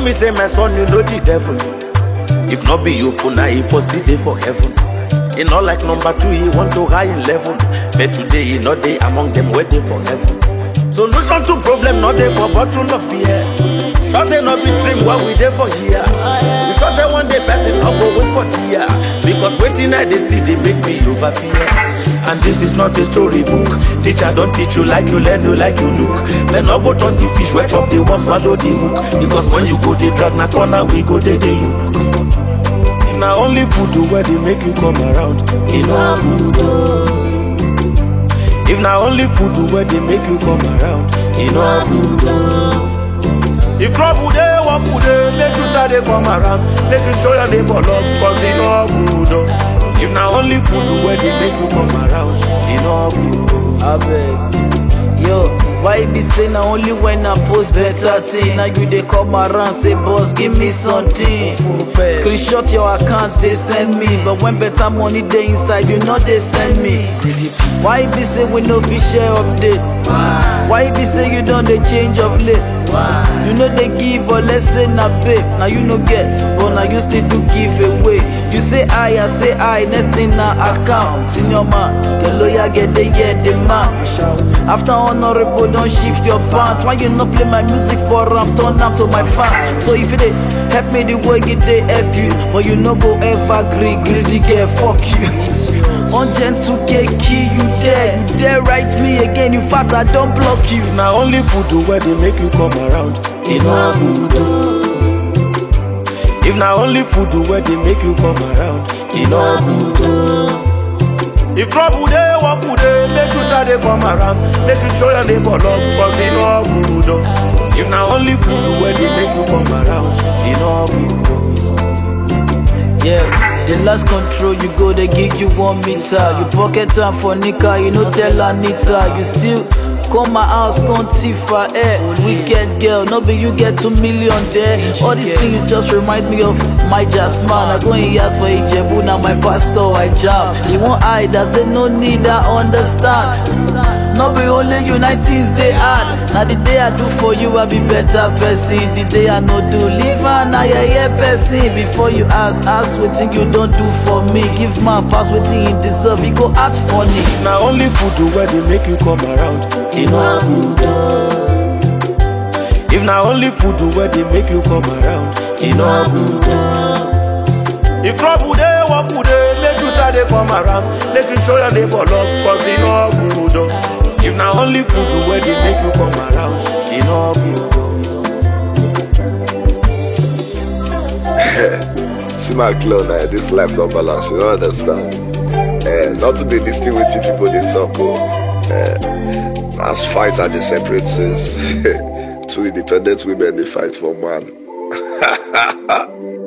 me say my son, you know the devil. If not be you, Puna, he first day for heaven. He not like number 2, he want to high in level. But today he not day among them waiting for heaven. Solution to problem not there for bottle of beer. Sure say not be dream what we there for here. You sure say one day person I'll go wait for tear. Because waiting at they see they make me over fear. And this is not a storybook. Teacher don't teach you like you learn, you like you look. Men not go turn the fish, wet up the one, follow the hook. Because when you go they drag na corner, we go they look. If na only food do where they make you come around, you know good. If na only food do where they make you come around, you know good. If trouble they walk they make you try to come around, make you show your neighbor love, cause you know good. If na only food where they make you come around, you know good. I beg. Yo, why you be say na only when I post better thing? Now you they come around say boss give me something. Screenshot your accounts they send me, but when better money they inside you know they send me. Why you be say we no fish share update? Why you be say you don't they change of late? You know they give or let's say na babe. Now you no get, but now you still do give away. You say I say I, next thing na account. In your man, your lawyer get the the man. After honorable, don't shift your pants. Why you not play my music for ram? Turn am to my fan. So if they help me the way it they help you, but you no go ever greedy girl, fuck you. Ungentle key, you dare write me again. In fact, I don't block you. Now only food do where they make you come around, you know good. If na only food do where they make you come around, you know good. If trouble they walk they make you try to come around, make you show your neighbor love, cause you know good. If na only food do where they make you come around, you know good. Yeah, the last control you go, they give you 1 meter. You pocket time for Nika, you know tell Anita. You still come my house, come Tifa, wicked girl, no be you get 2 million there. All these things just remind me of my Jasmine. I go in years for Ijebu, now my pastor I jam. He won't hide, I say no need, I understand. No be only united they add. Now the day I do for you, I be better person. The day I no do, leave and I person. Before you ask what thing you don't do for me. Give my pass what thing you deserve, you go act funny. Now only food do where they make you come around, you know good. If na only food do where they make you come around, you know good. If trouble they walk they make you try to come around, make you show your neighbor love, cause you know good. If na only food do where they make you come around, you know good. See my clone, this life not balance, you don't understand. Not to be listening with you people they talk. As fight at the separate things. Two independent women they fight for man.